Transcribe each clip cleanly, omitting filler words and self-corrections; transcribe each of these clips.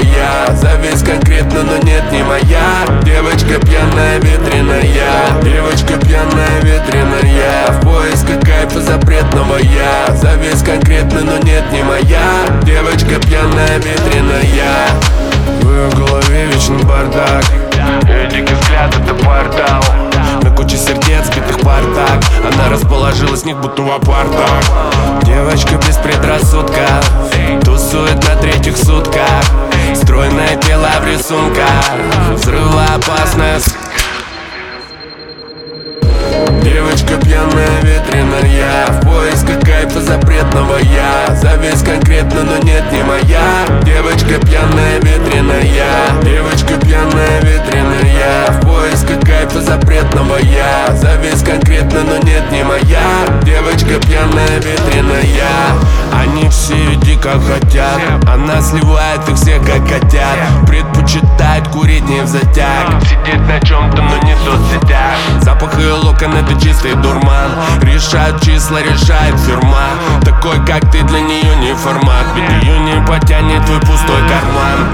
я. Зависть конкретно, но нет, не моя. Девочка пьяная, ветреная. Девочка пьяная, ветреная. В поисках кайфа запретного я. Зависть конкретно, но нет, не моя. Девочка пьяная, ветреная. В ее голове вечный бардак. Ее дикий взгляд — это портал. На куче сердец, битых портак. Она расположилась в них, будто в апартах. Девочка без предрассудков, тусует на третьих сутках. Стройное тело в рисунках, взрывоопасная. Девочка пьяная, ветреная. В поисках кайфа запретного я. Зависть конкретно, но нет, не моя. Девочка пьяная, ветреная. Девочка пьяная, ветреная. В поисках кайфа запретного я. Зависть конкретно, но нет, не моя. Девочка пьяная, ветреная. Они все ее дико хотят. Она сливает их всех, как хотят. Предпочитает курить не в затяг. Сидеть на чем-то, но не в соцсетях. Запах ее локон — это чистый дурман. Решают числа, решает фирма. Такой, как ты, для нее не формат. Ведь ее не потянет твой пустой карман.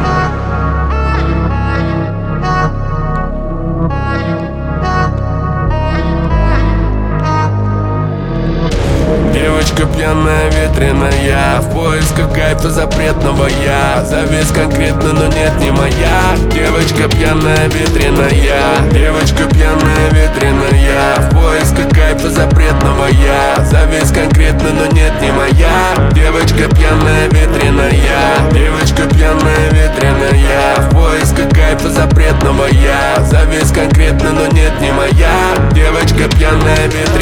Девочка пьяная, ветреная. В поисках кайфа запретного я. Зависть конкретно, но нет, не моя. Девочка пьяная, ветреная. Девочка пьяная, ветреная. В поисках кайфа запретного я. Зависть конкретно, но нет, не моя. Девочка пьяная, ветреная. Девочка пьяная, ветреная. В поисках кайфа запретного я. Зависть конкретно, но нет, не моя. Девочка пьяная, ветреная.